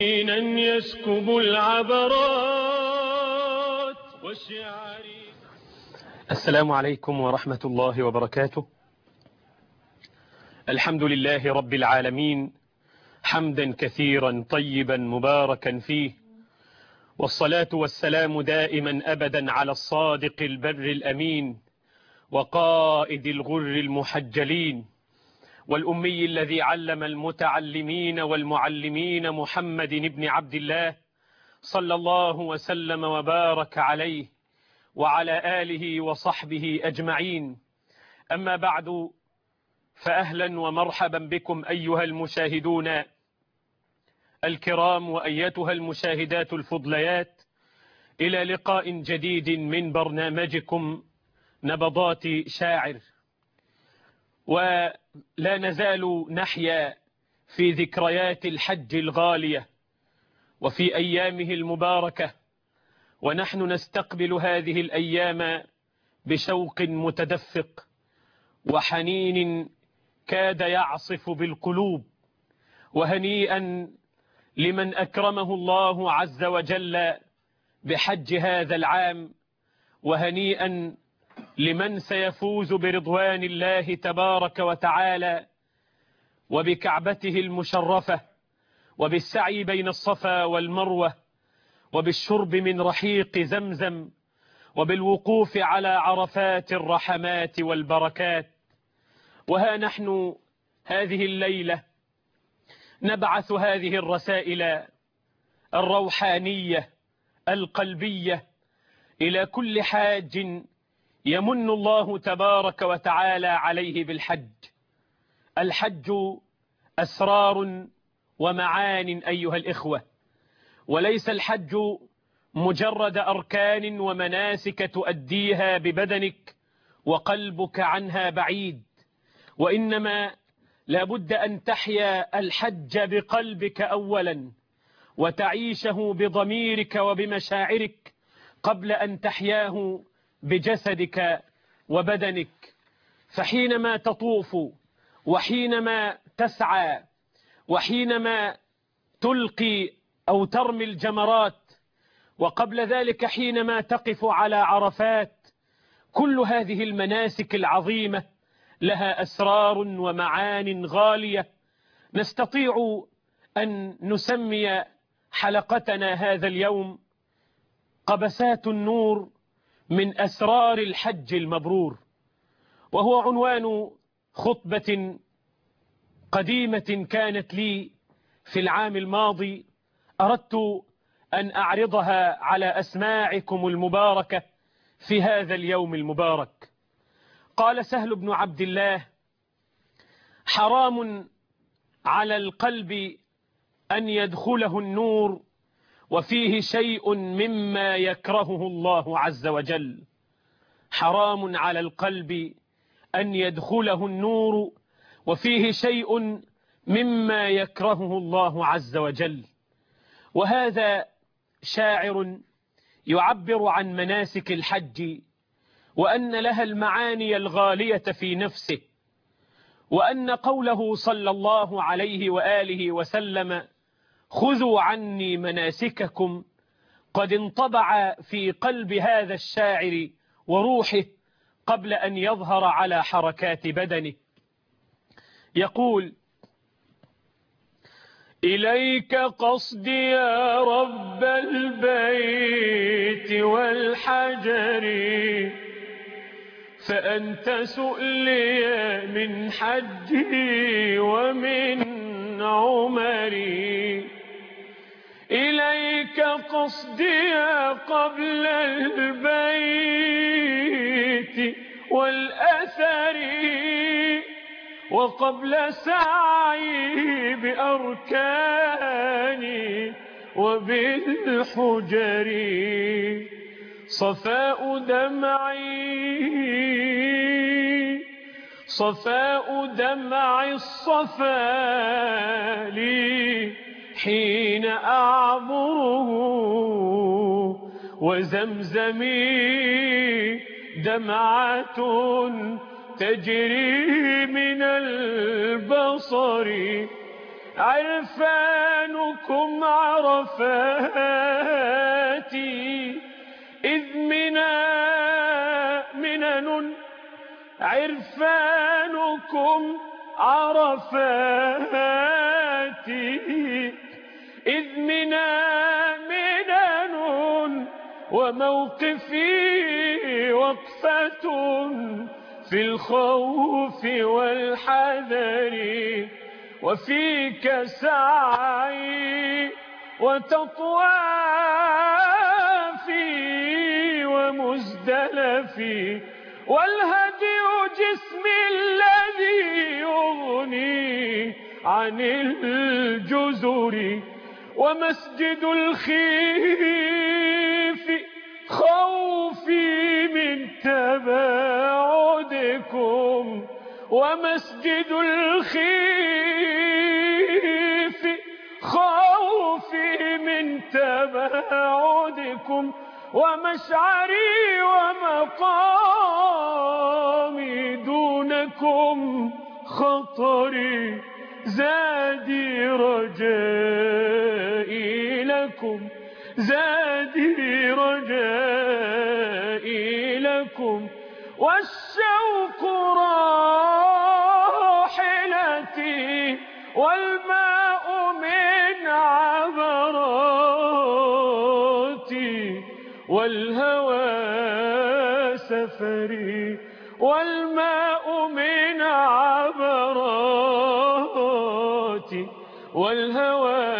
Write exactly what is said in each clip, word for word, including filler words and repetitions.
أن يسكب العبرات والشعر. السلام عليكم ورحمة الله وبركاته. الحمد لله رب العالمين، حمدا كثيرا طيبا مباركا فيه، والصلاة والسلام دائما أبدا على الصادق البر الأمين وقائد الغر المحجلين والأمي الذي علم المتعلمين والمعلمين محمد بن عبد الله صلى الله وسلم وبارك عليه وعلى آله وصحبه أجمعين. أما بعد، فأهلا ومرحبا بكم أيها المشاهدون الكرام وأيتها المشاهدات الفضليات إلى لقاء جديد من برنامجكم نبضات شاعر. ولا نزال نحيا في ذكريات الحج الغالية وفي أيامه المباركة، ونحن نستقبل هذه الأيام بشوق متدفق وحنين كاد يعصف بالقلوب. وهنيئا لمن أكرمه الله عز وجل بحج هذا العام، وهنيئا لمن سيفوز برضوان الله تبارك وتعالى وبكعبته المشرفة وبالسعي بين الصفا والمروة وبالشرب من رحيق زمزم وبالوقوف على عرفات الرحمات والبركات. وها نحن هذه الليلة نبعث هذه الرسائل الروحانية القلبية إلى كل حاج يمن الله تبارك وتعالى عليه بالحج. الحج أسرار ومعان أيها الإخوة، وليس الحج مجرد أركان ومناسك تؤديها ببدنك وقلبك عنها بعيد، وإنما لابد أن تحيا الحج بقلبك أولا وتعيشه بضميرك وبمشاعرك قبل أن تحياه بجسدك وبدنك. فحينما تطوف وحينما تسعى وحينما تلقي أو ترمي الجمرات وقبل ذلك حينما تقف على عرفات، كل هذه المناسك العظيمة لها أسرار ومعان غالية. نستطيع أن نسمي حلقتنا هذا اليوم قبسات النور من أسرار الحج المبرور، وهو عنوان خطبة قديمة كانت لي في العام الماضي، أردت أن أعرضها على أسماعكم المباركة في هذا اليوم المبارك. قال سهل بن عبد الله: حرام على القلب أن يدخله النور وفيه شيء مما يكرهه الله عز وجل. حرام على القلب أن يدخله النور وفيه شيء مما يكرهه الله عز وجل. وهذا شاعر يعبر عن مناسك الحج، وأن لها المعاني الغالية في نفسه، وأن قوله صلى الله عليه وآله وسلم: خذوا عني مناسككم، قد انطبع في قلب هذا الشاعر وروحه قبل أن يظهر على حركات بدنه. يقول: إليك قصدي يا رب البيت والحجر، فأنت سؤلي من حجي ومن عمري. إليك قصدي قبل البيت والأثر، وقبل سعي بأركاني وبالحجر. صفاء دمعي صفاء دمع الصفا لي حين أعبره، وزمزمي دمعة تجري من البصر عرفانكم عرفاتي إذ منا منن عرفانكم عرفاتي إذ منا منن وموقفي وقفة في الخوف والحذر وفيك سعي وتطوافي ومزدلفي والهدي جسمي الذي يغني عن الجزر ومسجد الخيف خوفي من تباعدكم ومسجد الخيف خوفي من تباعدكم ومشعري ومقامي دونكم خطري زادي رجائي لكم زادي رجائي لكم والشوق راحلتي والماء من عبراتي والهوى سفري والماء من عبراتي والهوى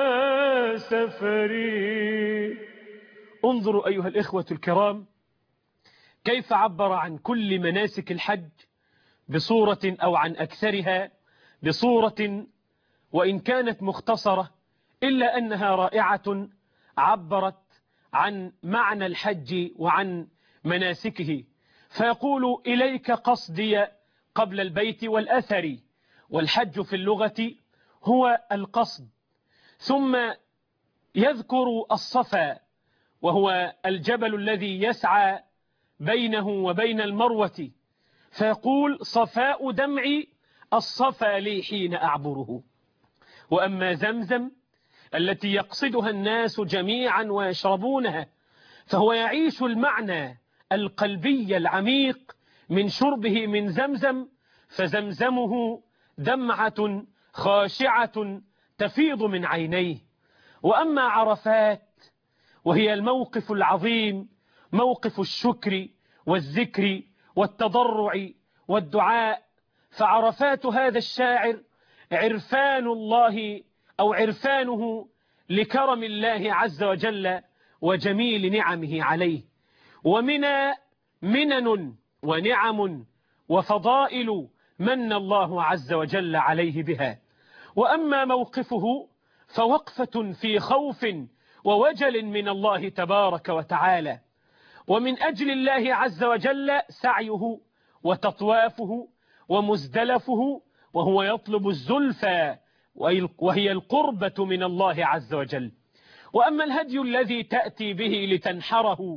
سفري. انظروا أيها الإخوة الكرام كيف عبر عن كل مناسك الحج بصورة أو عن أكثرها بصورة وإن كانت مختصرة إلا أنها رائعة، عبرت عن معنى الحج وعن مناسكه. فيقول إليك قصدي قبل البيت والأثر، والحج في اللغة هو القصد. ثم يذكر الصفا وهو الجبل الذي يسعى بينه وبين المروة، فيقول صفاء دمعي الصفا لي حين أعبره. وأما زمزم التي يقصدها الناس جميعا ويشربونها، فهو يعيش المعنى القلبي العميق من شربه من زمزم، فزمزمه دمعة خاشعة تفيض من عينيه. وأما عرفات وهي الموقف العظيم، موقف الشكر والذكر والتضرع والدعاء، فعرفات هذا الشاعر عرفان الله أو عرفانه لكرم الله عز وجل وجميل نعمه عليه. ومنى منن ونعم وفضائل من الله عز وجل عليه بها. وأما موقفه فوقفة في خوف ووجل من الله تبارك وتعالى، ومن أجل الله عز وجل سعيه وتطوافه ومزدلفه، وهو يطلب الزلفى وهي القربة من الله عز وجل. وأما الهدي الذي تأتي به لتنحره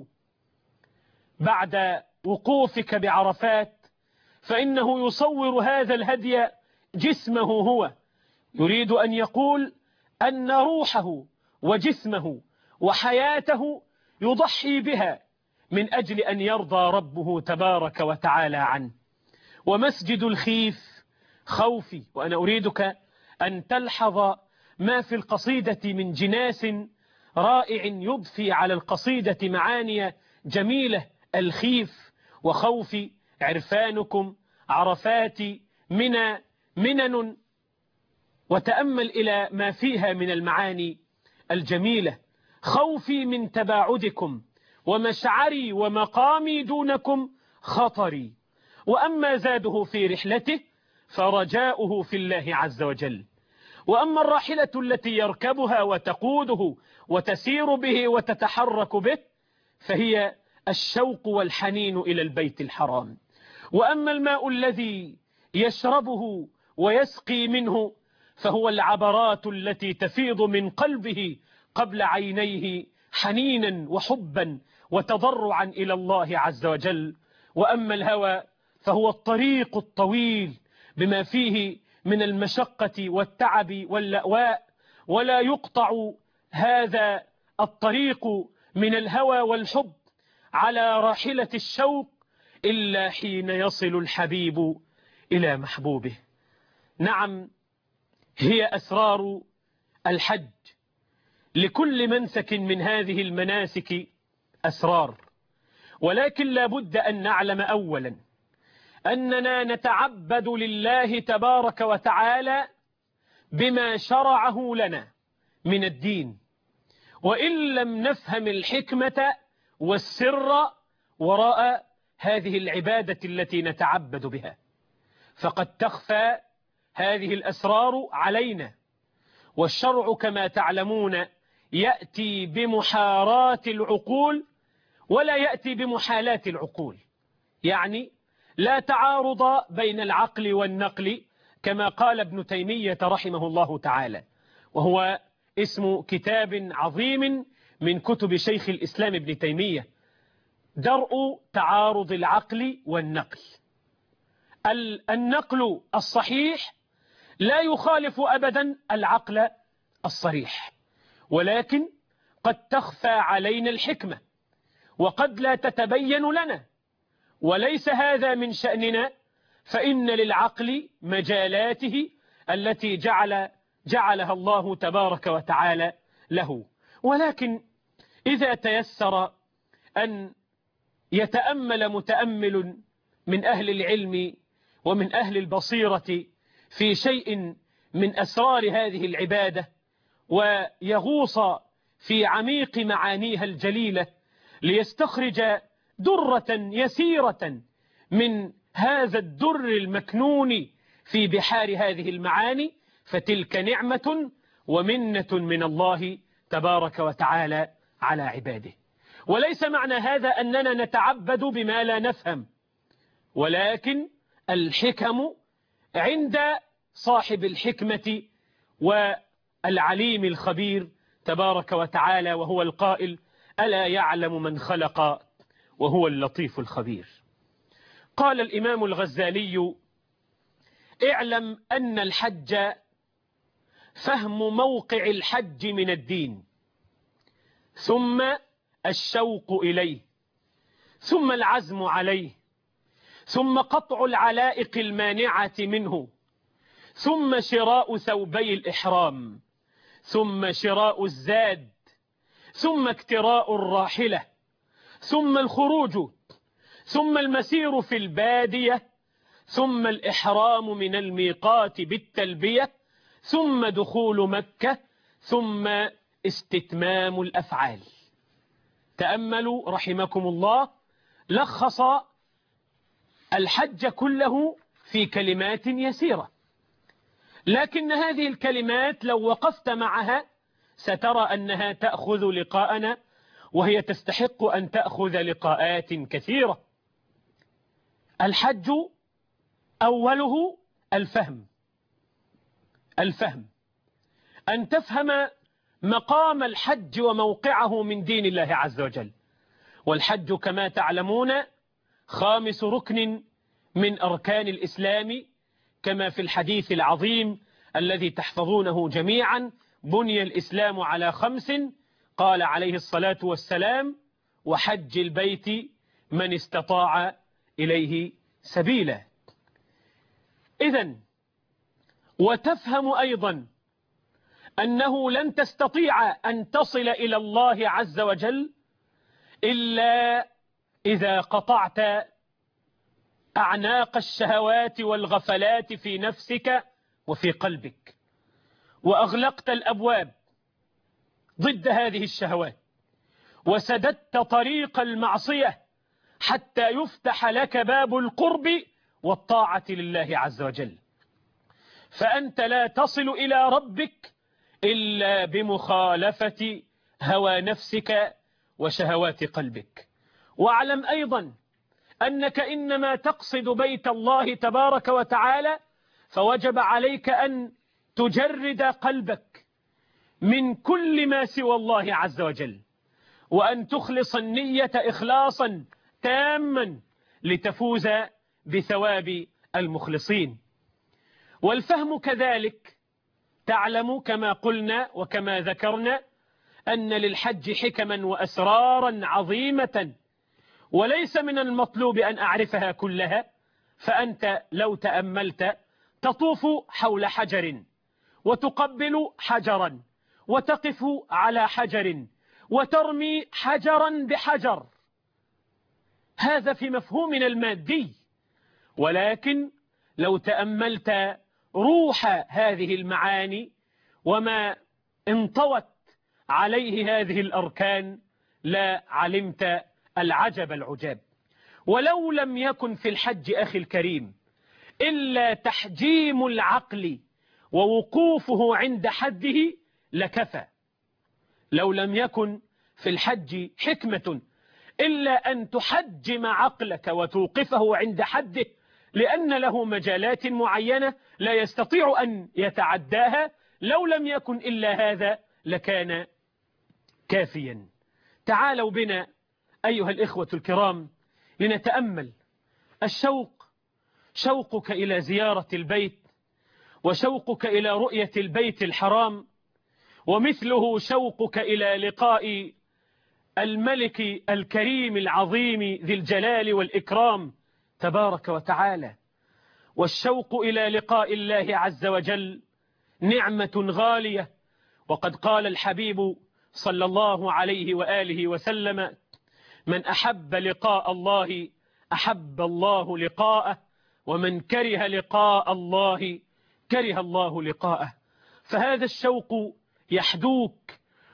بعد وقوفك بعرفات، فإنه يصور هذا الهدي جسمه هو، يريد أن يقول أن روحه وجسمه وحياته يضحي بها من أجل أن يرضى ربه تبارك وتعالى عنه. ومسجد الخيف خوفي، وأنا أريدك أن تلحظ ما في القصيدة من جناس رائع يضفي على القصيدة معاني جميلة. الخيف وخوفي عرفانكم عرفاتي منى منن، وتأمل إلى ما فيها من المعاني الجميلة. خوفي من تباعدكم ومشعري ومقامي دونكم خطري. وأما زاده في رحلته فرجاؤه في الله عز وجل. وأما الراحلة التي يركبها وتقوده وتسير به وتتحرك به فهي الشوق والحنين إلى البيت الحرام. وأما الماء الذي يشربه ويسقي منه فهو العبرات التي تفيض من قلبه قبل عينيه حنينا وحبا وتضرعا إلى الله عز وجل. وأما الهوى فهو الطريق الطويل بما فيه من المشقة والتعب واللأواء، ولا يقطع هذا الطريق من الهوى والحب على راحلة الشوق إلا حين يصل الحبيب إلى محبوبه. نعم، هي أسرار الحج. لكل منسك من هذه المناسك أسرار، ولكن لا بد أن نعلم أولا أننا نتعبد لله تبارك وتعالى بما شرعه لنا من الدين، وإن لم نفهم الحكمة والسر وراء هذه العبادة التي نتعبد بها فقد تخفى هذه الأسرار علينا. والشرع كما تعلمون يأتي بمحاراة العقول ولا يأتي بمحالات العقول، يعني لا تعارض بين العقل والنقل كما قال ابن تيمية رحمه الله تعالى، وهو اسم كتاب عظيم من كتب شيخ الإسلام ابن تيمية، درء تعارض العقل والنقل. النقل الصحيح لا يخالف أبدا العقل الصريح، ولكن قد تخفى علينا الحكمة وقد لا تتبين لنا، وليس هذا من شأننا، فإن للعقل مجالاته التي جعل جعلها الله تبارك وتعالى له. ولكن إذا تيسر أن يتأمل متأمل من أهل العلم ومن أهل البصيرة في شيء من أسرار هذه العبادة ويغوص في عميق معانيها الجليلة ليستخرج درة يسيرة من هذا الدر المكنون في بحار هذه المعاني، فتلك نعمة ومنة من الله تبارك وتعالى على عباده. وليس معنى هذا أننا نتعبد بما لا نفهم، ولكن الحكم عند صاحب الحكمة والعليم الخبير تبارك وتعالى، وهو القائل: ألا يعلم من خلق وهو اللطيف الخبير. قال الإمام الغزالي: اعلم أن الحج فهم موقع الحج من الدين، ثم الشوق إليه، ثم العزم عليه، ثم قطع العلائق المانعة منه، ثم شراء ثوبي الإحرام، ثم شراء الزاد، ثم اكتراء الراحلة، ثم الخروج، ثم المسير في البادية، ثم الإحرام من الميقات بالتلبية، ثم دخول مكة، ثم استتمام الأفعال. تأملوا رحمكم الله، لخص الحج كله في كلمات يسيرة، لكن هذه الكلمات لو وقفت معها سترى أنها تأخذ لقاءنا، وهي تستحق أن تأخذ لقاءات كثيرة. الحج أوله الفهم، الفهم أن تفهم مقام الحج وموقعه من دين الله عز وجل. والحج كما تعلمون خامس ركن من أركان الإسلام، كما في الحديث العظيم الذي تحفظونه جميعا: بني الإسلام على خمس، قال عليه الصلاة والسلام: وحج البيت من استطاع إليه سبيلا. إذن وتفهم أيضا أنه لن تستطيع أن تصل إلى الله عز وجل إلا إذا قطعت أعناق الشهوات والغفلات في نفسك وفي قلبك، وأغلقت الأبواب ضد هذه الشهوات، وسددت طريق المعصية حتى يفتح لك باب القرب والطاعة لله عز وجل. فأنت لا تصل إلى ربك إلا بمخالفة هوى نفسك وشهوات قلبك. واعلم أيضا أنك إنما تقصد بيت الله تبارك وتعالى فوجب عليك أن تجرد قلبك من كل ما سوى الله عز وجل، وأن تخلص النية إخلاصا تاما لتفوز بثواب المخلصين. والفهم كذلك. تعلم كما قلنا وكما ذكرنا أن للحج حكما وأسرارا عظيمة، وليس من المطلوب أن أعرفها كلها. فأنت لو تأملت تطوف حول حجر وتقبل حجرا وتقف على حجر وترمي حجرا بحجر، هذا في مفهومنا المادي. ولكن لو تأملت روح هذه المعاني وما انطوت عليه هذه الأركان لا علمت العجب العجاب. ولو لم يكن في الحج أخي الكريم إلا تحجيم العقل ووقوفه عند حده لكفى. لو لم يكن في الحج حكمة إلا أن تحجم عقلك وتوقفه عند حده، لأن له مجالات معينة لا يستطيع أن يتعداها، لو لم يكن إلا هذا لكان كافيا. تعالوا بنا أيها الإخوة الكرام لنتأمل الشوق، شوقك إلى زيارة البيت، وشوقك إلى رؤية البيت الحرام، ومثله شوقك إلى لقاء الملك الكريم العظيم ذي الجلال والإكرام تبارك وتعالى. والشوق إلى لقاء الله عز وجل نعمة غالية، وقد قال الحبيب صلى الله عليه وآله وسلم: من أحب لقاء الله أحب الله لقاءه، ومن كره لقاء الله كره الله لقاءه. فهذا الشوق يحدوك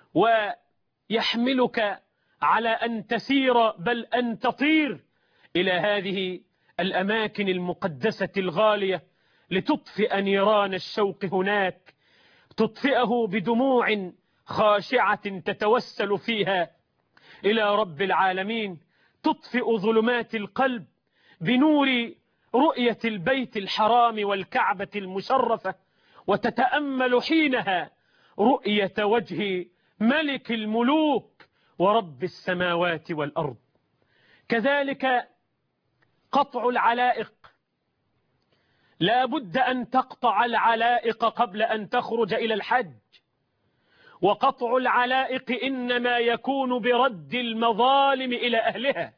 ويحملك على أن تسير بل أن تطير إلى هذه الأماكن المقدسة الغالية لتطفئ نيران الشوق هناك، تطفئه بدموع خاشعة تتوسل فيها إلى رب العالمين، تطفئ ظلمات القلب بنور رؤية البيت الحرام والكعبة المشرفة، وتتأمل حينها رؤية وجه ملك الملوك ورب السماوات والأرض. كذلك قطع العلائق، لا بد أن تقطع العلائق قبل أن تخرج إلى الحج. وقطع العلائق إنما يكون برد المظالم إلى أهلها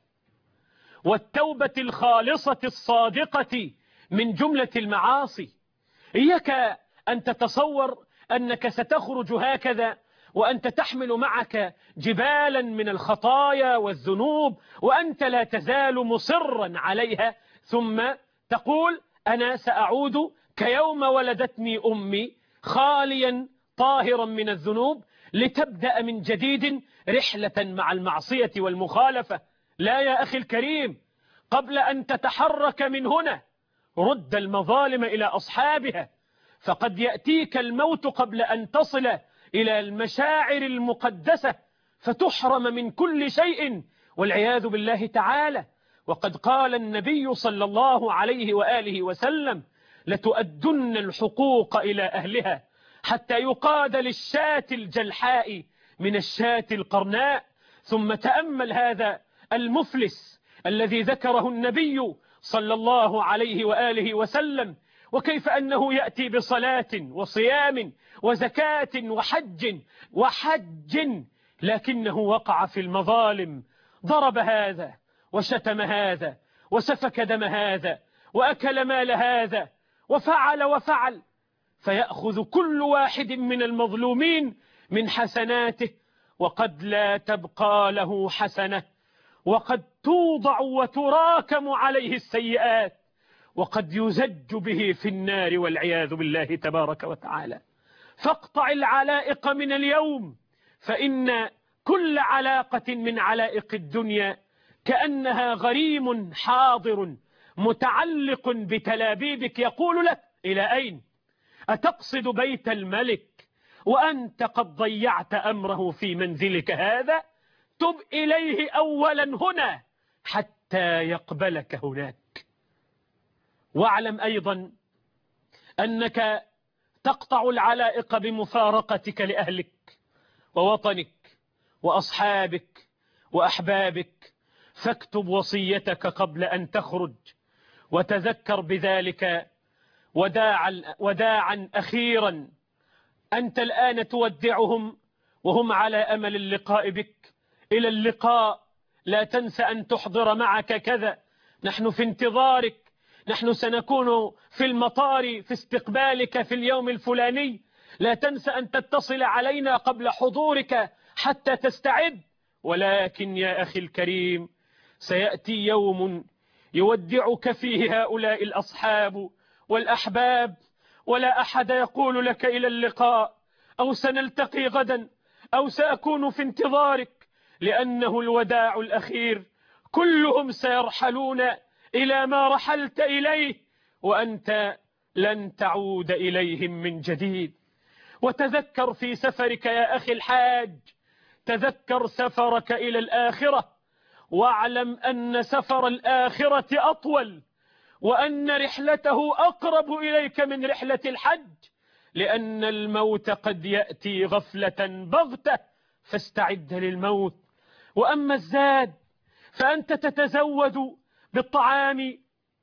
والتوبة الخالصة الصادقة من جملة المعاصي. إياك أن تتصور أنك ستخرج هكذا وأنت تحمل معك جبالا من الخطايا والذنوب وأنت لا تزال مصرا عليها، ثم تقول أنا سأعود كيوم ولدتني أمي خاليا طاهرا من الذنوب لتبدأ من جديد رحلة مع المعصية والمخالفة. لا يا أخي الكريم، قبل أن تتحرك من هنا رد المظالم إلى أصحابها، فقد يأتيك الموت قبل أن تصل إلى المشاعر المقدسة فتحرم من كل شيء والعياذ بالله تعالى. وقد قال النبي صلى الله عليه وآله وسلم: لتؤدن الحقوق إلى أهلها حتى يقاد للشاة الجلحاء من الشاة القرناء. ثم تأمل هذا المفلس الذي ذكره النبي صلى الله عليه وآله وسلم، وكيف أنه يأتي بصلاة وصيام وزكاة وحج وحج لكنه وقع في المظالم، ضرب هذا وشتم هذا وسفك دم هذا وأكل مال هذا وفعل وفعل، فيأخذ كل واحد من المظلومين من حسناته وقد لا تبقى له حسنة، وقد توضع وتراكم عليه السيئات، وقد يزج به في النار والعياذ بالله تبارك وتعالى. فاقطع العلائق من اليوم، فإن كل علاقة من علائق الدنيا كأنها غريم حاضر متعلق بتلابيبك يقول لك: إلى أين؟ أتقصد بيت الملك وأنت قد ضيعت أمره في منزلك هذا؟ تب إليه أولا هنا حتى يقبلك هناك. واعلم أيضا أنك تقطع العلائق بمفارقتك لأهلك ووطنك وأصحابك وأحبابك، فاكتب وصيتك قبل أن تخرج وتذكر بذلك وداعا, وداعا أخيرا. أنت الآن تودعهم وهم على أمل اللقاء بك. إلى اللقاء، لا تنسى أن تحضر معك كذا، نحن في انتظارك، نحن سنكون في المطار في استقبالك في اليوم الفلاني، لا تنسى أن تتصل علينا قبل حضورك حتى تستعد. ولكن يا أخي الكريم، سيأتي يوم يودعك فيه هؤلاء الأصحاب والأحباب، ولا أحد يقول لك إلى اللقاء، أو سنلتقي غدا، أو سأكون في انتظارك، لأنه الوداع الأخير. كلهم سيرحلون إلى ما رحلت إليه، وأنت لن تعود إليهم من جديد. وتذكر في سفرك يا أخي الحاج، تذكر سفرك إلى الآخرة، واعلم أن سفر الآخرة أطول، وأن رحلته أقرب إليك من رحلة الحج، لأن الموت قد يأتي غفلة بغتة، فاستعد للموت. وأما الزاد فأنت تتزود بالطعام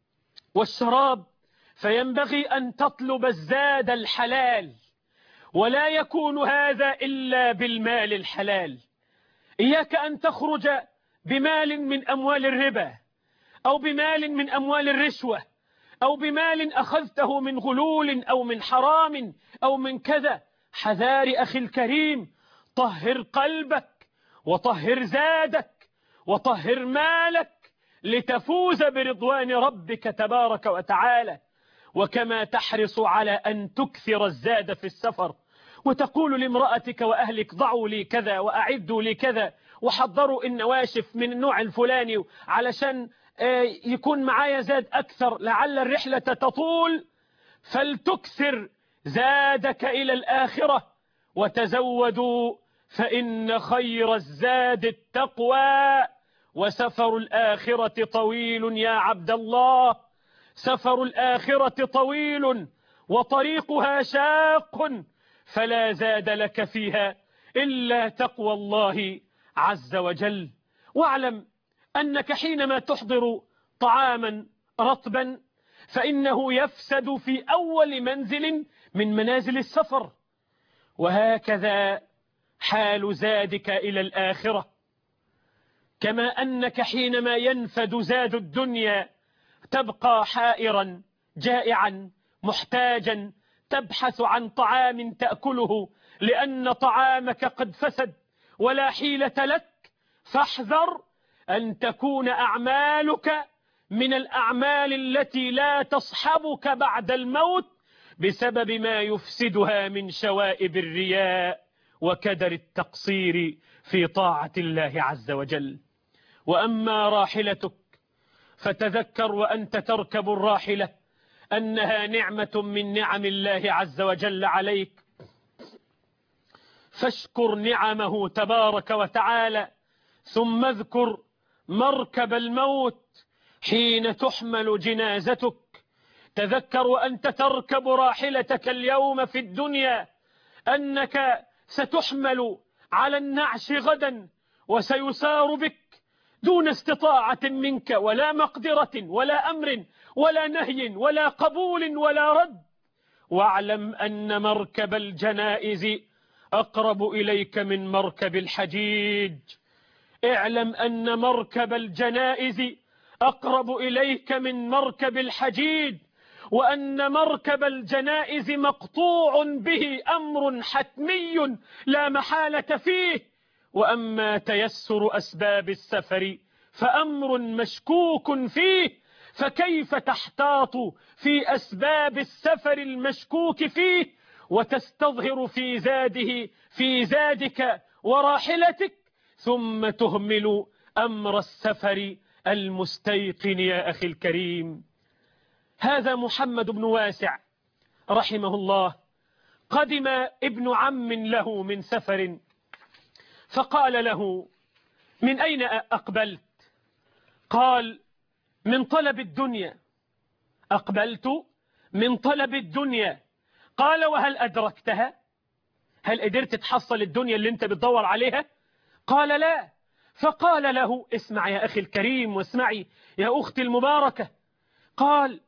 والشراب، فينبغي أن تطلب الزاد الحلال، ولا يكون هذا إلا بالمال الحلال. إياك أن تخرج بمال من أموال الربا، أو بمال من أموال الرشوة، أو بمال أخذته من غلول أو من حرام أو من كذا. حذار أخي الكريم، طهر قلبك وطهر زادك وطهر مالك لتفوز برضوان ربك تبارك وتعالى. وكما تحرص على أن تكثر الزاد في السفر، وتقول لامرأتك وأهلك ضعوا لي كذا وأعدوا لي كذا وحضروا النواشف من النوع الفلاني علشان يكون معايا زاد أكثر لعل الرحلة تطول، فلتكثر زادك إلى الآخرة. وتزودوا فإن خير الزاد التقوى، وسفر الآخرة طويل يا عبد الله، سفر الآخرة طويل وطريقها شاق، فلا زاد لك فيها إلا تقوى الله عز وجل. واعلم أنك حينما تحضر طعاما رطبا فإنه يفسد في أول منزل من منازل السفر، وهكذا حال زادك إلى الآخرة. كما أنك حينما ينفد زاد الدنيا تبقى حائرا جائعا محتاجا، تبحث عن طعام تأكله لأن طعامك قد فسد ولا حيلة لك. فاحذر أن تكون أعمالك من الأعمال التي لا تصحبك بعد الموت بسبب ما يفسدها من شوائب الرياء وكدر التقصير في طاعة الله عز وجل. وأما راحلتك فتذكر وأنت تركب الراحلة أنها نعمة من نعم الله عز وجل عليك، فاشكر نعمه تبارك وتعالى، ثم اذكر مركب الموت حين تحمل جنازتك. تذكر وأنت تركب راحلتك اليوم في الدنيا أنك ستحمل على النعش غدا، وسيسار بك دون استطاعة منك ولا مقدرة ولا أمر ولا نهي ولا قبول ولا رد. واعلم أن مركب الجنائز أقرب إليك من مركب الحجيج. اعلم أن مركب الجنائز أقرب إليك من مركب الحجيج، وأن مركب الجنائز مقطوع به أمر حتمي لا محالة فيه. وأما تيسر أسباب السفر فأمر مشكوك فيه، فكيف تحتاط في أسباب السفر المشكوك فيه وتستظهر في زاده في زادك وراحلتك، ثم تهمل أمر السفر المستيقن يا أخي الكريم. هذا محمد بن واسع رحمه الله، قدم ابن عم له من سفر، فقال له: من أين أقبلت؟ قال: من طلب الدنيا. أقبلت من طلب الدنيا. قال: وهل أدركتها؟ هل قدرت تحصل الدنيا اللي انت بتدور عليها؟ قال: لا. فقال له: اسمع يا أخي الكريم واسمعي يا أختي المباركة، قال: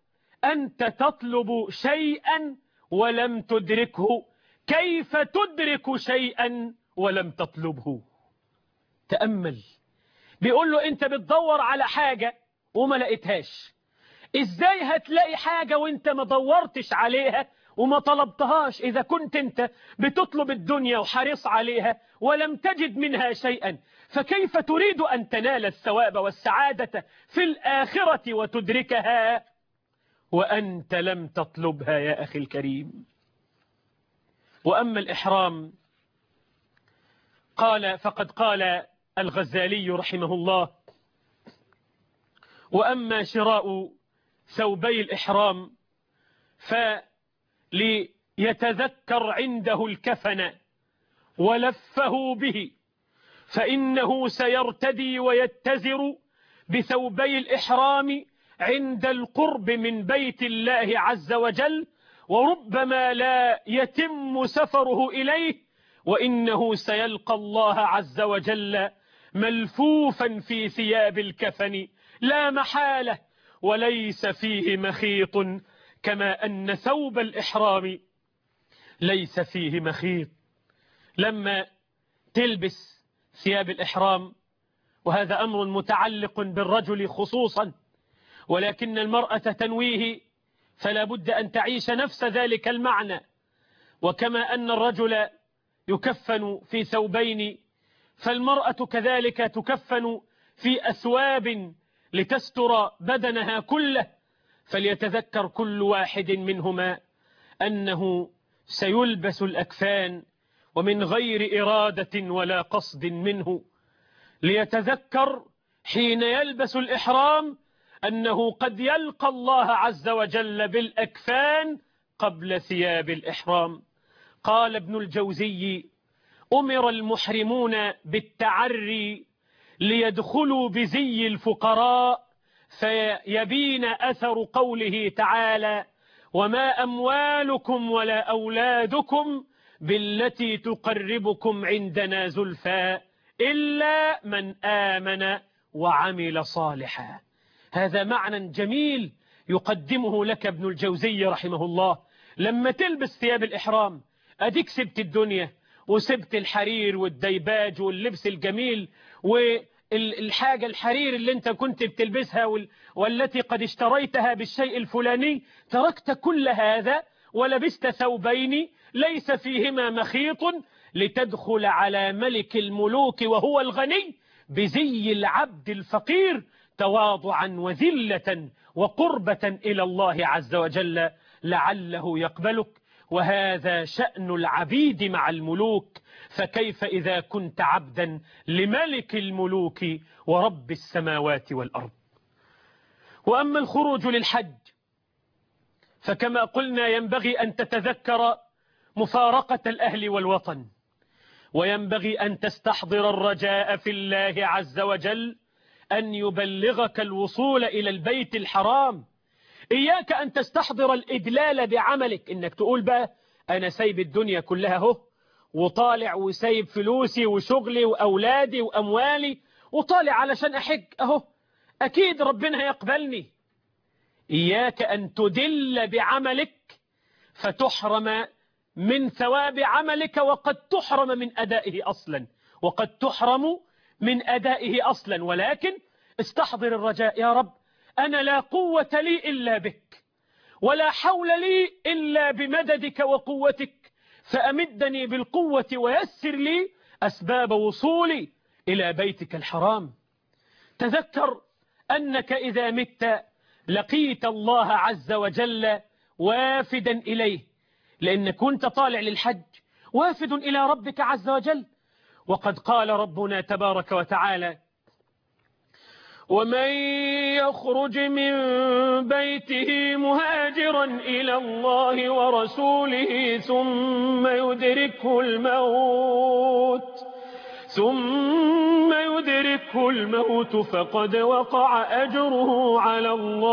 أنت تطلب شيئا ولم تدركه، كيف تدرك شيئا ولم تطلبه؟ تأمل. بيقول له أنت بتدور على حاجة وما لقيتهاش، إزاي هتلاقي حاجة وأنت ما دورتش عليها وما طلبتهاش؟ إذا كنت أنت بتطلب الدنيا وحريص عليها ولم تجد منها شيئا، فكيف تريد أن تنال الثواب والسعادة في الآخرة وتدركها وأنت لم تطلبها يا أخي الكريم؟ وأما الإحرام، قال فقد قال الغزالي رحمه الله: وأما شراء ثوبي الإحرام فليتذكر عنده الكفن ولفه به، فإنه سيرتدي ويتزر بثوبي الإحرام عند القرب من بيت الله عز وجل، وربما لا يتم سفره إليه، وإنه سيلقى الله عز وجل ملفوفا في ثياب الكفن لا محالة، وليس فيه مخيط، كما أن ثوب الإحرام ليس فيه مخيط. لما تلبس ثياب الإحرام، وهذا أمر متعلق بالرجل خصوصا، ولكن المرأة تنويه، فلا بد أن تعيش نفس ذلك المعنى. وكما أن الرجل يكفن في ثوبين، فالمرأة كذلك تكفن في أثواب لتستر بدنها كله، فليتذكر كل واحد منهما أنه سيلبس الأكفان ومن غير إرادة ولا قصد منه. ليتذكر حين يلبس الإحرام أنه قد يلقى الله عز وجل بالأكفان قبل ثياب الإحرام. قال ابن الجوزي: أمر المحرمون بالتعري ليدخلوا بزي الفقراء فيبين أثر قوله تعالى: وما أموالكم ولا أولادكم بالتي تقربكم عندنا زلفى إلا من آمن وعمل صالحا. هذا معنى جميل يقدمه لك ابن الجوزي رحمه الله. لما تلبس ثياب الإحرام أديك سبت الدنيا وسبت الحرير والديباج واللبس الجميل والحاجة الحرير اللي انت كنت بتلبسها والتي قد اشتريتها بالشيء الفلاني، تركت كل هذا ولبست ثوبين ليس فيهما مخيط لتدخل على ملك الملوك وهو الغني بزي العبد الفقير، تواضعا وذلة وقربة إلى الله عز وجل لعله يقبلك. وهذا شأن العبيد مع الملوك، فكيف إذا كنت عبدا لملك الملوك ورب السماوات والأرض؟ وأما الخروج للحج فكما قلنا ينبغي أن تتذكر مفارقة الأهل والوطن، وينبغي أن تستحضر الرجاء في الله عز وجل أن يبلغك الوصول إلى البيت الحرام. إياك أن تستحضر الإدلال بعملك، إنك تقول بقى أنا سايب الدنيا كلها اهو وطالع وسايب فلوسي وشغلي وأولادي وأموالي وطالع علشان أحج أهو، أكيد ربنا يقبلني. إياك أن تدل بعملك فتحرم من ثواب عملك، وقد تحرم من أدائه أصلا وقد تحرم من أدائه أصلا ولكن استحضر الرجاء: يا رب أنا لا قوة لي إلا بك، ولا حول لي إلا بمددك وقوتك، فأمدني بالقوة ويسر لي أسباب وصولي إلى بيتك الحرام. تذكر أنك إذا مت لقيت الله عز وجل وافدا إليه، لأنك كنت طالع للحج وافد إلى ربك عز وجل. وقد قال ربنا تبارك وتعالى: ومن يخرج من بيته مهاجرا إلى الله ورسوله ثم يدركه الموت ثم يدركه الموت فقد وقع أجره على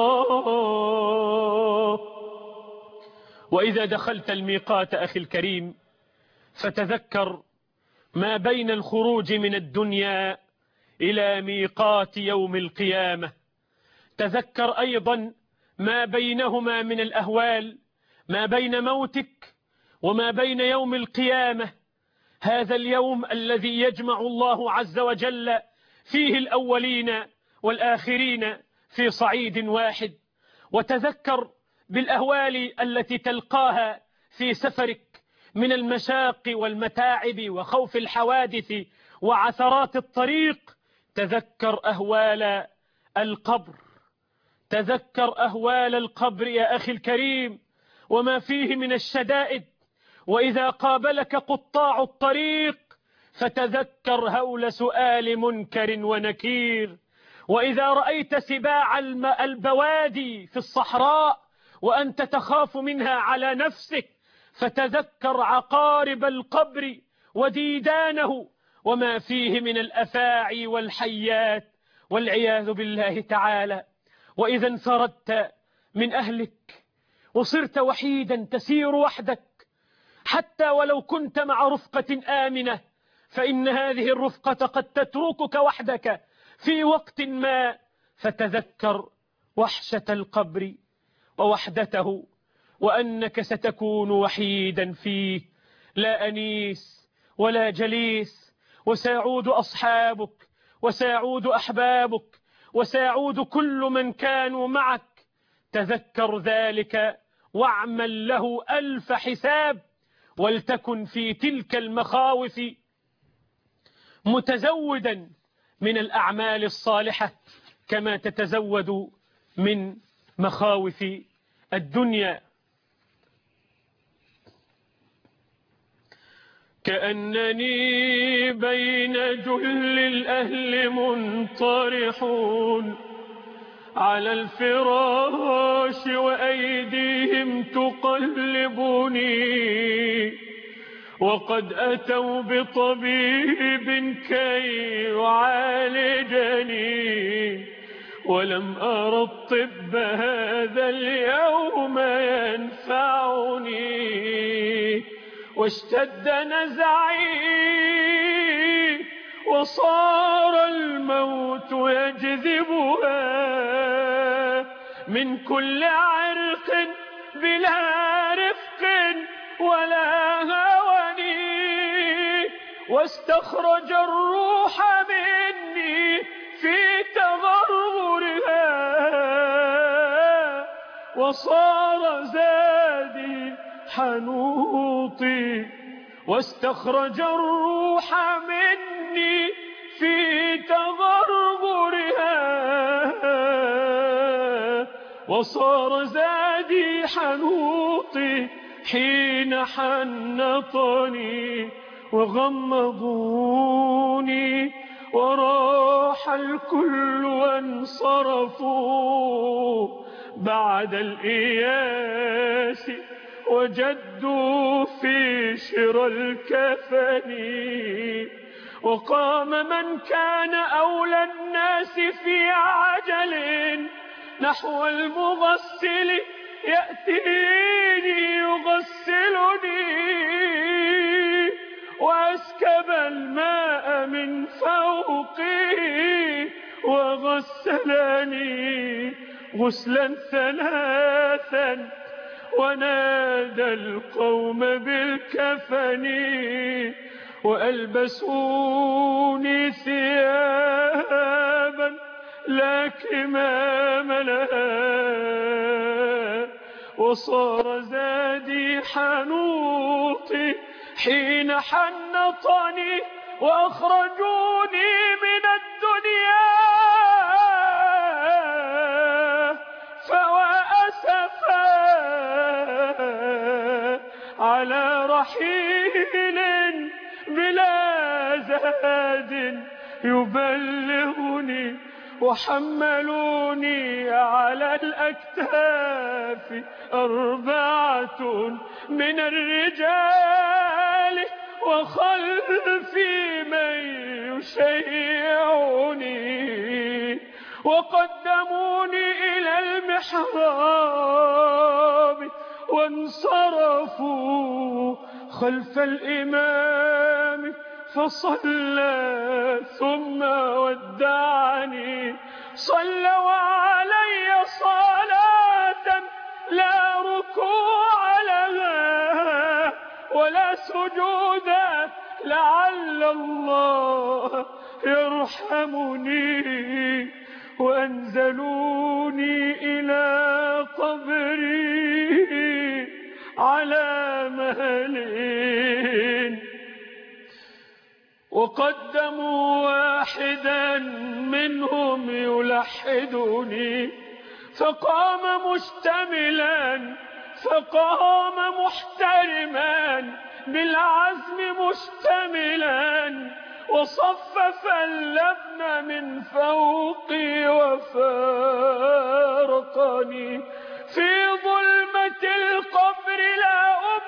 الله. وإذا دخلت الميقات أخي الكريم فتذكر ما بين الخروج من الدنيا إلى ميقات يوم القيامة. تذكر أيضا ما بينهما من الأهوال، ما بين موتك وما بين يوم القيامة، هذا اليوم الذي يجمع الله عز وجل فيه الأولين والآخرين في صعيد واحد. وتذكر بالأهوال التي تلقاها في سفرك من المشاق والمتاعب وخوف الحوادث وعثرات الطريق. تذكر أهوال القبر، تذكر أهوال القبر يا أخي الكريم وما فيه من الشدائد. وإذا قابلك قطاع الطريق فتذكر هول سؤال منكر ونكير. وإذا رأيت سباع البوادي في الصحراء وأنت تخاف منها على نفسك فتذكر عقارب القبر وديدانه وما فيه من الأفاعي والحيات والعياذ بالله تعالى. وإذا انفردت من أهلك وصرت وحيدا تسير وحدك حتى ولو كنت مع رفقة آمنة، فإن هذه الرفقة قد تتركك وحدك في وقت ما، فتذكر وحشة القبر ووحدته وأنك ستكون وحيدا فيه، لا أنيس ولا جليس، وسيعود أصحابك وسيعود أحبابك وسيعود كل من كانوا معك. تذكر ذلك واعمل له ألف حساب، ولتكن في تلك المخاوف متزودا من الأعمال الصالحة كما تتزود من مخاوف الدنيا. كأنني بين جل الأهل منطرحون على الفراش وأيديهم تقلبني، وقد أتوا بطبيب كي يعالجني، ولم أرى الطب هذا اليوم ينفعني، واشتد نزعي وصار الموت يجذبها من كل عرق بلا رفق ولا هواني، واستخرج الروح مني في تغرغرها، وصار زادي حنوطي، واستخرج الروح مني في تغرغرها، وصار زادي حنوطي حين حنطني وغمضوني، وراح الكل وانصرفوا بعد الإياس، وجدوا في شرى الكفن، وقام من كان أولى الناس في عجل نحو المغسل يأتيني يغسلني، وأسكب الماء من فوقي وغسلني غسلا ثلاثا، ونادى القوم بالكفن، وألبسوني ثيابا لا كمام لها، وصار زادي حنوطي حين حنطني، وأخرجوني من الدنيا فوأسفا على رحيل بلا زاد يبلغني، وحملوني على الأكتاف أربعة من الرجال، وخلفي من يشيعني، وقدموني إلى المحراب وانصرفوا خلف الإمام فصلى ثم ودعني، صلوا علي صلاة لعل الله يرحمني وأنزلوني إلى قبري على مهل وقدموا واحدا منهم يلحدني فقام مشتملا فقام محترما بالعزم مشتملا وصفف اللبن من فوقي وفارقني في ظلمة القبر لا أم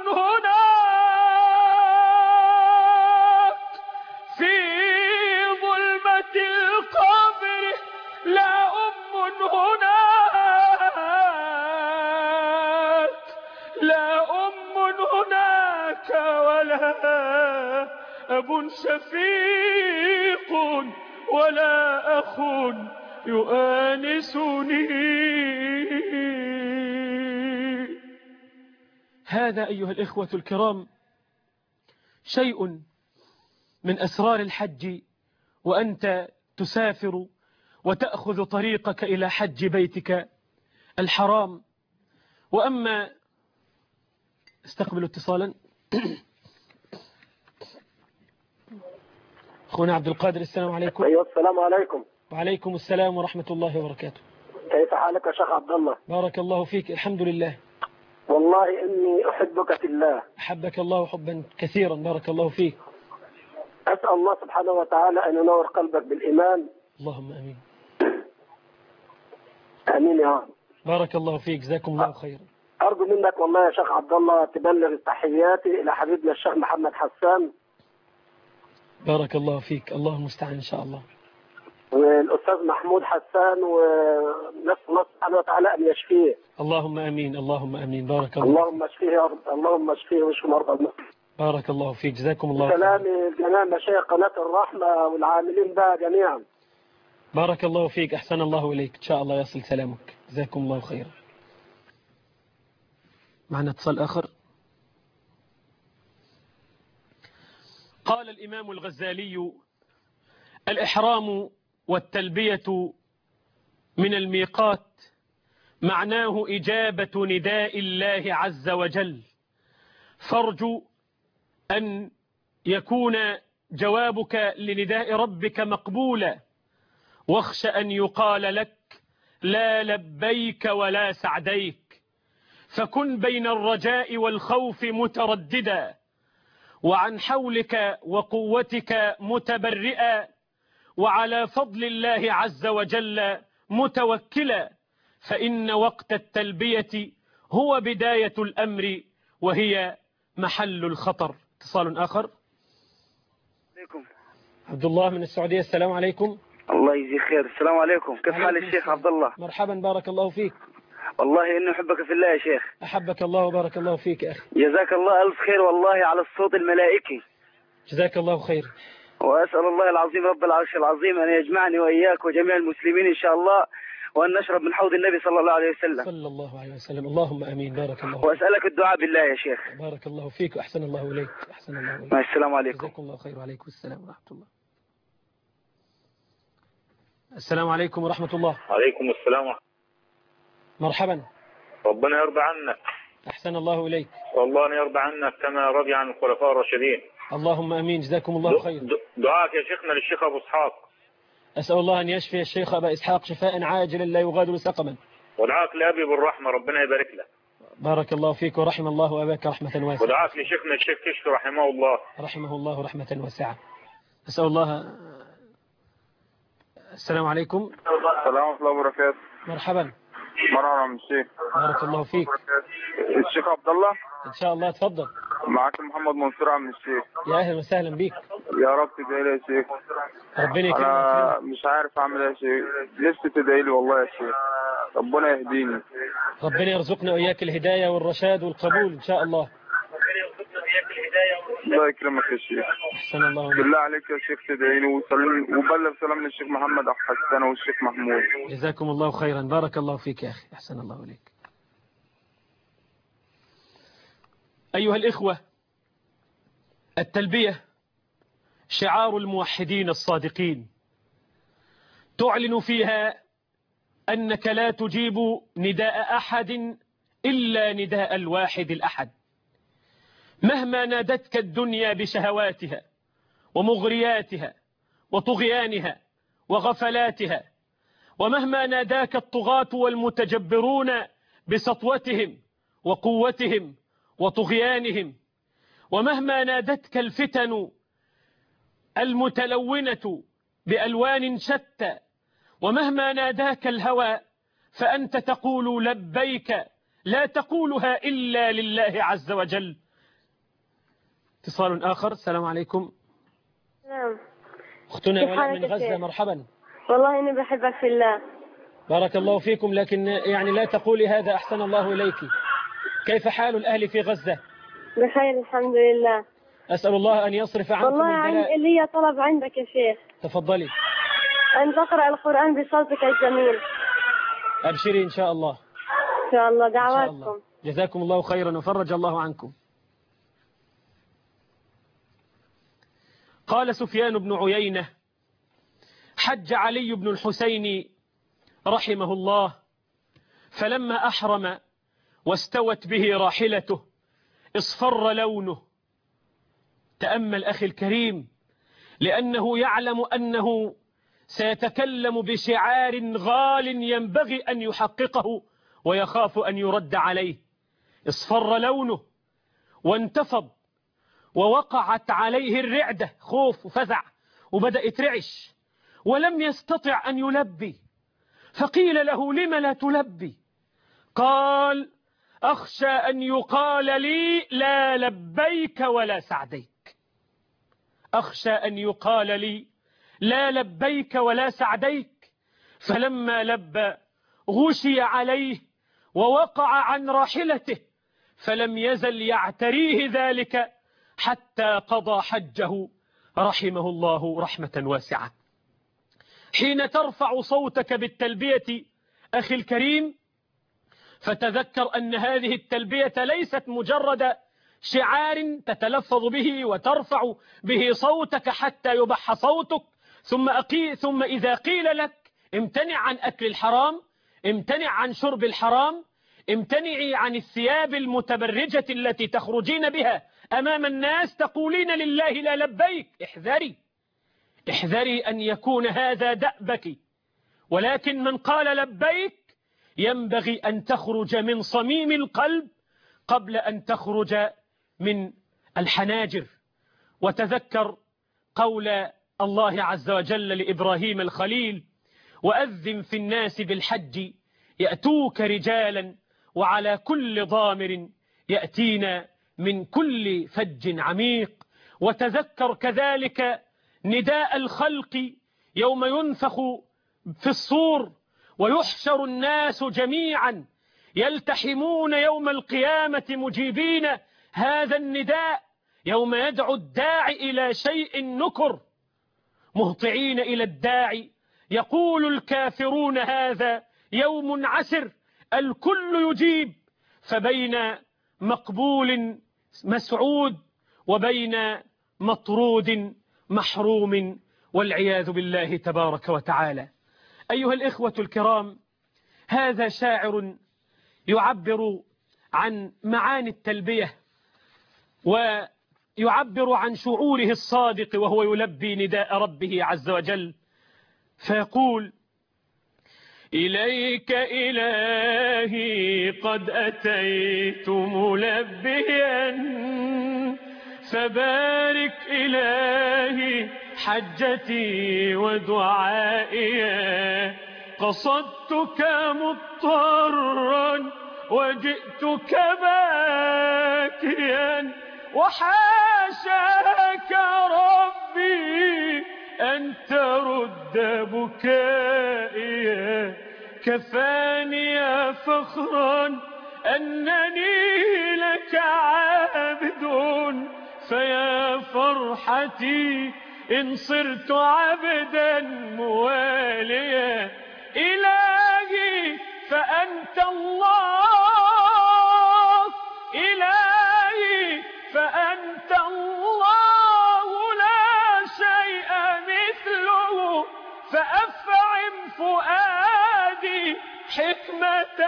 هناك في ظلمة القبر لا أم هناك لا أم هناك ولا أب شفيق ولا أخ يؤانسني. هذا أيها الإخوة الكرام شيء من أسرار الحج وأنت تسافر وتأخذ طريقك إلى حج بيتك الحرام. وأما استقبلوا اتصالا. أخونا عبد القادر السلام عليكم. أيوة السلام عليكم. وعليكم السلام ورحمة الله وبركاته. كيف حالك يا شيخ عبد الله؟ بارك الله فيك. الحمد لله. والله إني أحبك في الله. أحبك الله حبا كثيرا. بارك الله فيك. أسأل الله سبحانه وتعالى أن ينور قلبك بالإيمان. اللهم أمين. آمين يا رب. بارك الله فيك. جزاكم الله خيرا. أرجو منك والله يا شيخ عبد الله تبلغ تحياتي إلى حبيبنا الشيخ محمد حسان. بارك الله فيك. الله المستعان إن شاء الله. والأستاذ محمود حسان ونسأل الله سبحانه وتعالى أن يشفيه. اللهم أمين. اللهم أمين. بارك الله. اللهم اشفيه يا رب. اللهم اشفيه واشف مرضى المسلمين. بارك الله فيك. جزاكم الله خيرا. سلامي جميع مشايخ قناة الرحمة والعاملين بها جميعا. بارك الله فيك. أحسن الله إليك. إن شاء الله يصل سلامك. جزاكم الله خيرا. معنا اتصال آخر. قال الإمام الغزالي: الإحرام والتلبية من الميقات معناه إجابة نداء الله عز وجل، فارجو أن يكون جوابك لنداء ربك مقبولا، واخش أن يقال لك لا لبيك ولا سعديك، فكن بين الرجاء والخوف مترددا، وعن حولك وقوتك متبرئا، وعلى فضل الله عز وجل متوكلا، فإن وقت التلبية هو بداية الأمر وهي محل الخطر. اتصال آخر. عليكم. عبد الله من السعودية. السلام عليكم. الله يجزيك خير. السلام عليكم. كيف حال الشيخ عبد الله؟ مرحبا. بارك الله فيك. والله إني أحبك في الله يا شيخ. أحبك الله وبارك الله فيك يا أخي. جزاك الله ألف خير والله على الصوت الملائكي. جزاك الله خير. وأسأل الله العظيم رب العرش العظيم أن يجمعني وإياك وجميع المسلمين إن شاء الله، وأن نشرب من حوض النبي صلى الله عليه وسلم. صلى الله عليه وسلم. اللهم أمين. بارك الله. وأسألك الدعاء بالله يا شيخ. بارك الله فيك وأحسن الله إليك. أحسن الله إليك. مع السلام عليكم. جزاكم الله خير. وعليكم السلام ورحمة الله. السلام عليكم ورحمة الله. عليكم السلام ورحمة. مرحبا. ربنا يرضى عنك. أحسن الله إليك. والله أن يرضى عنك كما رضي عن الخلفاء الراشدين. اللهم أمين. جزاكم الله خير. دعاك يا شيخنا للشيخ أبو إسحاق. أسأل الله أن يشفي الشيخ أبا إسحاق شفاء عاجلا لا يغادر سقما. ودعاك لأبي بالرحمة ربنا يبارك له. بارك الله فيك ورحم الله أباك رحمة واسعة. ودعاك لشيخنا الشيخ كشف رحمه الله. رحمه الله رحمة واسعة. أسأل الله. السلام عليكم. السلام ورحمة الله وبركاته. مرحبا. مرحبا من الشيخ. بارك الله فيك. الشيخ عبد الله. إن شاء الله. تفضل. معك محمد منصور من الشيخ. يا أهلا وسهلا بيك. يا رب تدعي لي يا شيخ. ربنا يكرمك. أنا مش عارف أعمل إيه يا شيخ، نفسي تدعي لي والله يا شيخ، ربنا يهديني. ربنا يرزقنا وإياك الهداية والرشاد والقبول إن شاء الله. الله يكرمك يا شيخ. أحسن الله عليك. بالله عليك يا شيخ تدعي لي وسلم وبلغ سلام للشيخ محمد حسان والشيخ محمود. جزاكم الله خيرا. بارك الله فيك يا أخي. أحسن الله إليك. أيها الإخوة، التلبية شعار الموحدين الصادقين، تعلن فيها أنك لا تجيب نداء أحد إلا نداء الواحد الأحد. مهما نادتك الدنيا بشهواتها ومغرياتها وطغيانها وغفلاتها، ومهما ناداك الطغاة والمتجبرون بسطوتهم وقوتهم وطغيانهم، ومهما نادتك الفتن المتلونة بألوان شتى، ومهما ناداك الهوى، فأنت تقول لبيك، لا تقولها إلا لله عز وجل. اتصال آخر. السلام عليكم. نعم. أختنا ولاء من غزة، مرحبا. والله إني بحبك في الله. بارك الله فيكم، لكن يعني لا تقولي هذا، أحسن الله إليك. كيف حال الأهل في غزة؟ بخير الحمد لله. أسأل الله أن يصرف عنكم والله البلاء. لي طلب عندك يا شيخ. تفضلي. أن تقرأ القرآن بصوتك الجميل. أبشري إن شاء الله. إن شاء الله. دعواتكم. إن شاء الله. جزاكم الله خيرا وفرج الله عنكم. قال سفيان بن عيينة: حج علي بن الحسين رحمه الله، فلما أحرم واستوت به راحلته اصفر لونه. تأمل أخي الكريم، لأنه يعلم أنه سيتكلم بشعار غال ينبغي أن يحققه ويخاف أن يرد عليه. اصفر لونه وانتفض ووقعت عليه الرعدة، خوف وفزع، وبدأ يترعش ولم يستطع أن يلبي. فقيل له: لم لا تلبي؟ قال: أخشى أن يقال لي لا لبيك ولا سعديك. أخشى أن يقال لي لا لبيك ولا سعديك. فلما لبى غشي عليه ووقع عن راحلته، فلم يزل يعتريه ذلك حتى قضى حجه رحمه الله رحمة واسعة. حين ترفع صوتك بالتلبية أخي الكريم، فتذكر أن هذه التلبية ليست مجرد شعار تتلفظ به وترفع به صوتك حتى يبح صوتك، ثم أقي ثم إذا قيل لك امتنع عن أكل الحرام، امتنع عن شرب الحرام، امتنعي عن الثياب المتبرجة التي تخرجين بها أمام الناس، تقولين لله لا لبيك. احذري احذري أن يكون هذا دأبك. ولكن من قال لبيك ينبغي أن تخرج من صميم القلب قبل أن تخرج من الحناجر. وتذكر قول الله عز وجل لإبراهيم الخليل: وأذن في الناس بالحج يأتوك رجالا وعلى كل ضامر يأتينا من كل فج عميق. وتذكر كذلك نداء الخلق يوم ينفخ في الصور ويحشر الناس جميعا يلتحمون يوم القيامة مجيبين هذا النداء، يوم يدعو الداعي إلى شيء نكر مهطعين إلى الداعي، يقول الكافرون هذا يوم عسر، الكل يجيب، فبين مقبول مسعود وبين مطرود محروم، والعياذ بالله تبارك وتعالى. أيها الإخوة الكرام، هذا شاعر يعبر عن معاني التلبية ويعبر عن شعوره الصادق وهو يلبي نداء ربه عز وجل، فيقول: إليك إلهي قد أتيت ملبيا، فبارك إلهي حجتي ودعائي، قصدتك مضطرا وجئتك باكيا، وحاشاك ربي أن ترد بكائي، كفاني فخرا أنني لك عابد، فيا فرحتي إن صرت عبدا مواليا، إلهي فأنت الله، إلهي فأنت الله لا حكمة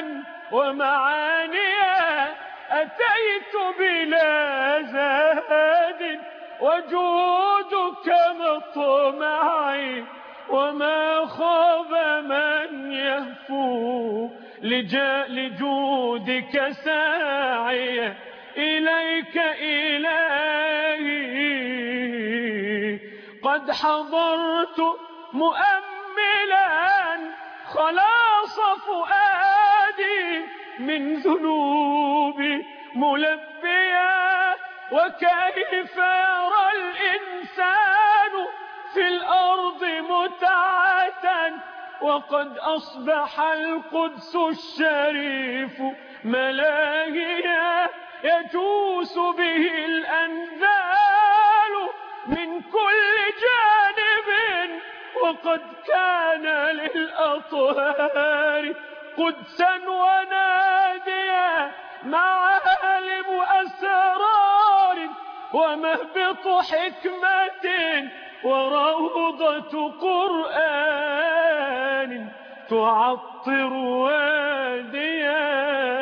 ومعانيا أتيت بلا زاد وجودك مطمعي وما خاب من يهفو لجودك ساعيا إليك إلهي قد حضرت مؤملا خلاص فؤادي من ذنوبي ملبيا وكيف يرى الإنسان في الأرض متعة وقد أصبح القدس الشريف ملاهيا يجوس به الأنذال من كل جانب وقد كان للأطهار قدسا وناديا معالم أسرار ومهبط حكمة وروضة قرآن تعطر واديا.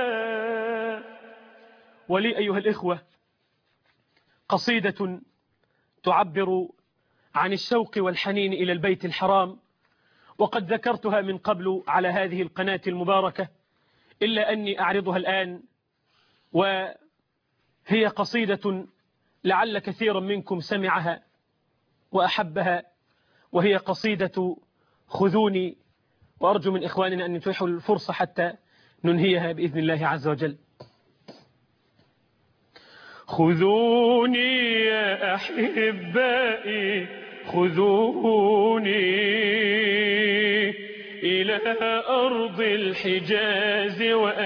ولي أيها الإخوة قصيدة تعبر عن الشوق والحنين إلى البيت الحرام، وقد ذكرتها من قبل على هذه القناة المباركة، إلا أني أعرضها الآن، وهي قصيدة لعل كثيرا منكم سمعها وأحبها، وهي قصيدة خذوني، وأرجو من إخواننا أن يتيحوا الفرصة حتى ننهيها بإذن الله عز وجل. خذوني يا أحبائي خذوني إلى أرض الحجاز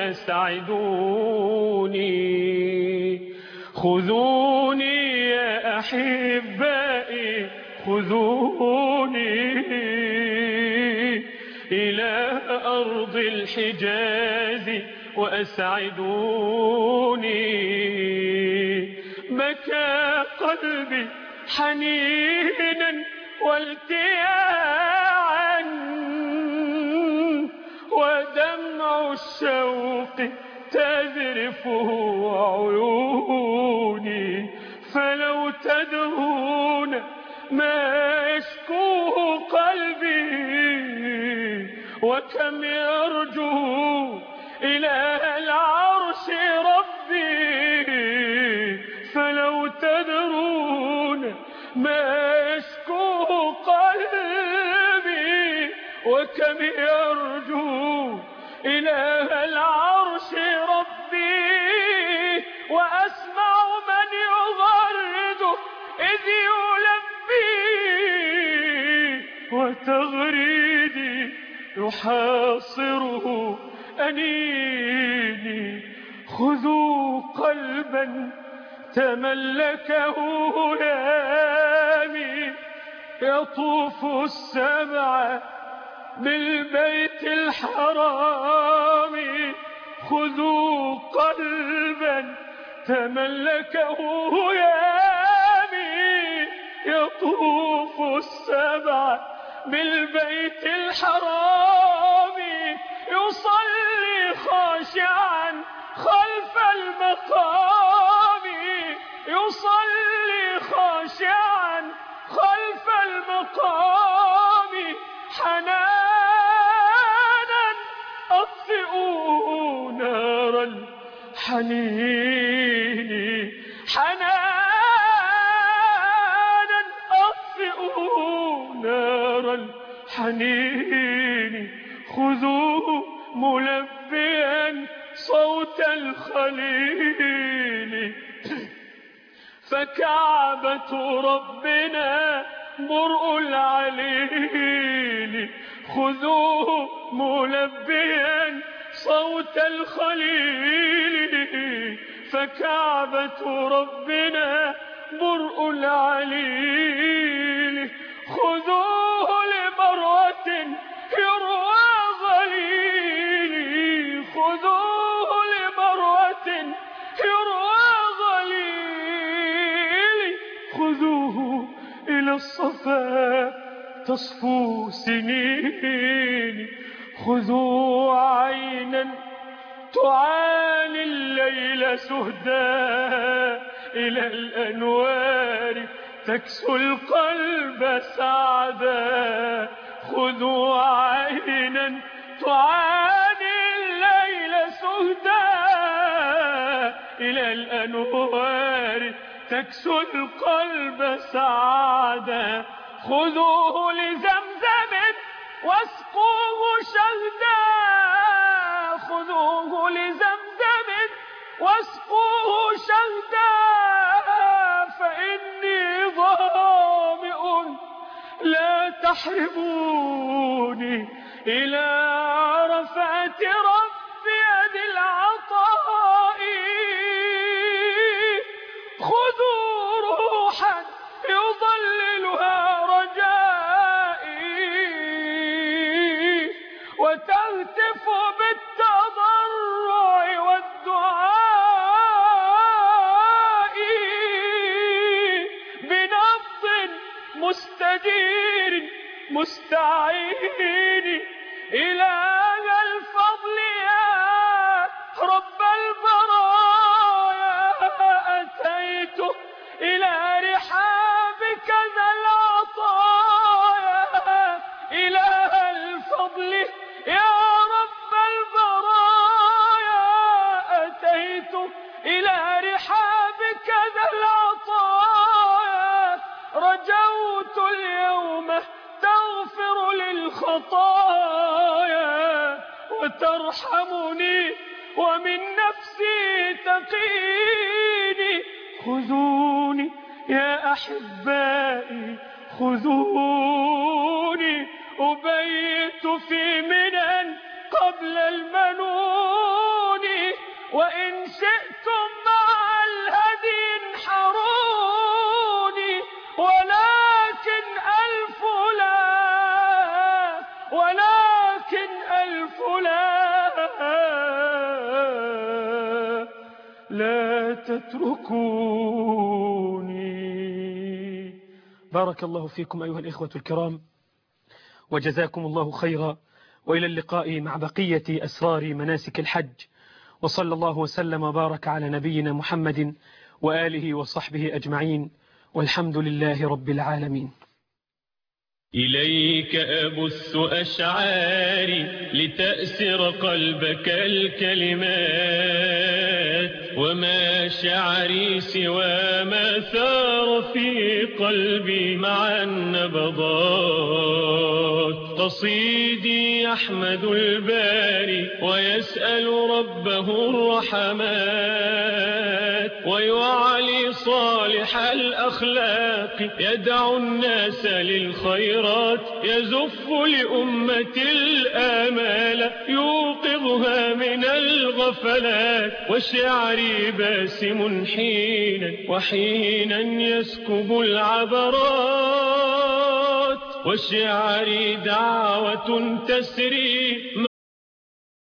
وأسعدوني. خذوني يا أحبائي خذوني إلى أرض الحجاز وأسعدوني. بكى قلبي حنينا والتياعا ودمع الشوق تذرفه عيوني. فلو تدرون ما يشكوه قلبي وكم يرجو إلى العرش ربي. فلو تدرون ما يشكوه قلبي وكم يرجو إلى العرش ربي. وأسمع من يغرده إذ يلبي وتغريدي يحاصره أنيني. خذوا قلبا تملكه هلامي يطوف السبع بالبيت الحرام. خذوا قلبا تملكه هلامي يطوف السبع بالبيت الحرام. يصلي خاشعا خلف المقام. يصلي خاشعا خلف المقام. حنانا أطفئوا نار الحنين. حنانا أطفئوا نار الحنين. خذوه ملبيا صوت الخليل. فكعبة ربنا برء العليل. خذوه ملبيا صوت الخليل. فكعبة ربنا برء العليل. خذوه لمروة يروى غليل. خذوه لمروة يروى غليل. خذوه إلى الصفا تصفو سنيني خذوا عينا تعاني الليل سهدا إلى الأنوار تكسو القلب سعدا خذوا عينا تعاني الليل سهدا إلى الأنوار تكسو القلب سعدا خذوه لزمزم واسقوه شهدا خذوه لزمزم واسقوه شهدا فإني ظامئ لا تحرموني إلى عرفات ربي ذي العطاء خذوا روحا يضللها رجائي وتهتف بالتضرع والدعاء بنبض مستدير مستعين إله الفضل يا رب البرايا أتيت إلى رحابك ذا العطايا إله الفضل يا رب البرايا أتيت إلى رحابك ذا العطايا رجوت اليوم تغفر للخطايا وترحمني ومن نفسي تقيني خذوني يا أحبائي خذوني أبيت في منى قبل المنون وإن شئتم مع الهدي انحروني ولكن ألف لا ولكن ألف لا لا تتركوني. بارك الله فيكم أيها الإخوة الكرام وجزاكم الله خيرا، وإلى اللقاء مع بقية أسرار مناسك الحج، وصلى الله وسلم وبارك على نبينا محمد وآله وصحبه أجمعين، والحمد لله رب العالمين. إليك أبث أشعاري لتأسر قلبك الكلمات، وما شعري سوى ما ثار في قلبي مع النبضات. قصيدي يحمد الباري ويسأل ربه الرحمات، ويعلي صالح الأخلاق يدعو الناس للخير، يزف لأمة الآمال يوقظها من الغفلات. وشعري باسم حينا وحينا يسكب العبرات، وشعري دعوة تسري